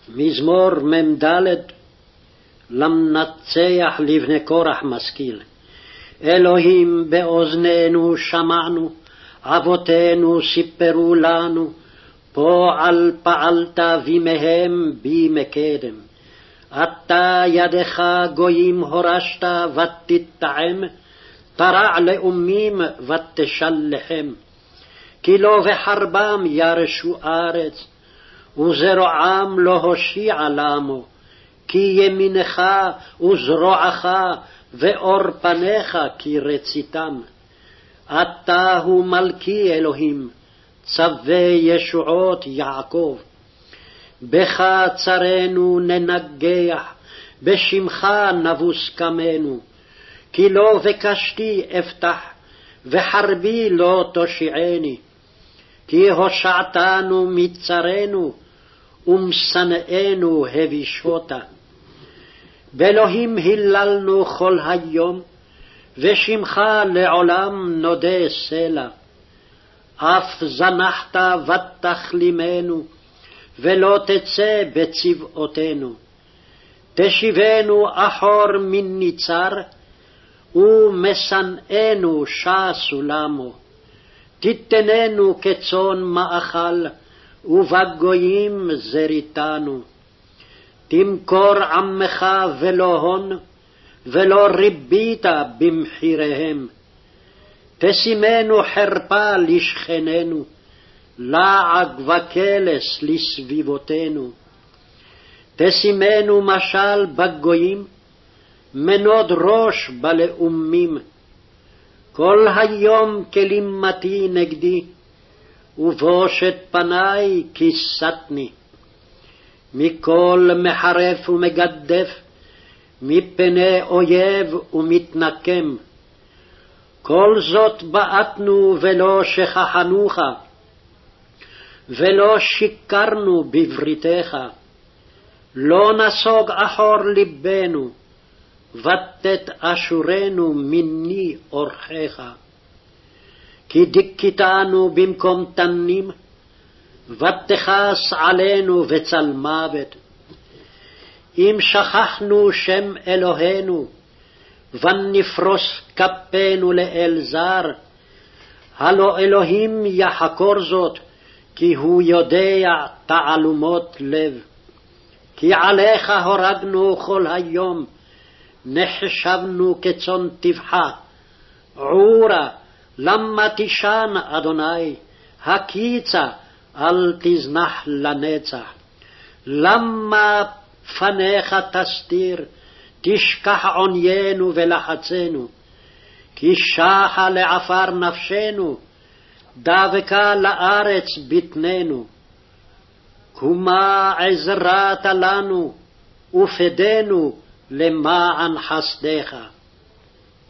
מזמור מ"ד למנצח לבני קורח משכיל. אלוהים באוזנינו שמענו, אבותינו סיפרו לנו, פועל פעלת בימיהם בימי קדם. אתה ידך גויים הורשת ותטעם, תרע לאומים ותשלחם. כי לא בחרבם ירשו ארץ, וזרועם לא הושיע למו. כי ימינך וזרועך ואור פניך כי רציתם. אתה הוא מלכי אלוהים, צווי ישועות יעקב. בך צרינו ננגח, בשמך נבוס קמנו. כי לא בקשתי אפתח, וחרבי לא תושיעני. כי הושעתנו מצרנו, ומשנאנו הבישותה. באלוהים היללנו כל היום, ושמך לעולם נודה סלע. אף זנחת ותכלימנו, ולא תצא בצבאותינו. תשיבנו אחור מן ניצר, ומשנאנו שסו למו. תיתננו כצאן מאכל, ובגויים זריתנו. תמכור עמך ולא הון, ולא ריבית במחיריהם. תשימנו חרפה לשכננו, לעג וקלס לסביבותינו. תשימנו משל בגויים, מנוד ראש בלאומים. כל היום כלימתי נגדי, ובושת פני כיסתני. מכל מחרף ומגדף, מפני אויב ומתנקם. כל זאת בעטנו ולא שכחנוך, ולא שיקרנו בבריתך. לא נסוג אחור ליבנו, ותת אשורנו מני אורחך. כי דיכיתנו במקום תנים, ותכס עלינו בצל מוות. אם שכחנו שם אלוהינו, ונפרוס כפינו לאל זר, הלא אלוהים יחקור זאת, כי הוא יודע תעלומות לב. כי עליך הורגנו כל היום, נחשבנו כצאן טבחה. עורה, למה תישן אדוני? הקיצה, אל תזנח לנצח. למה פניך תסתיר? תשכח עוניינו ולחצנו. כי שחה לעפר נפשנו, דבקה לארץ בטננו. קומה עזרת לנו, ופדנו למען חסדך.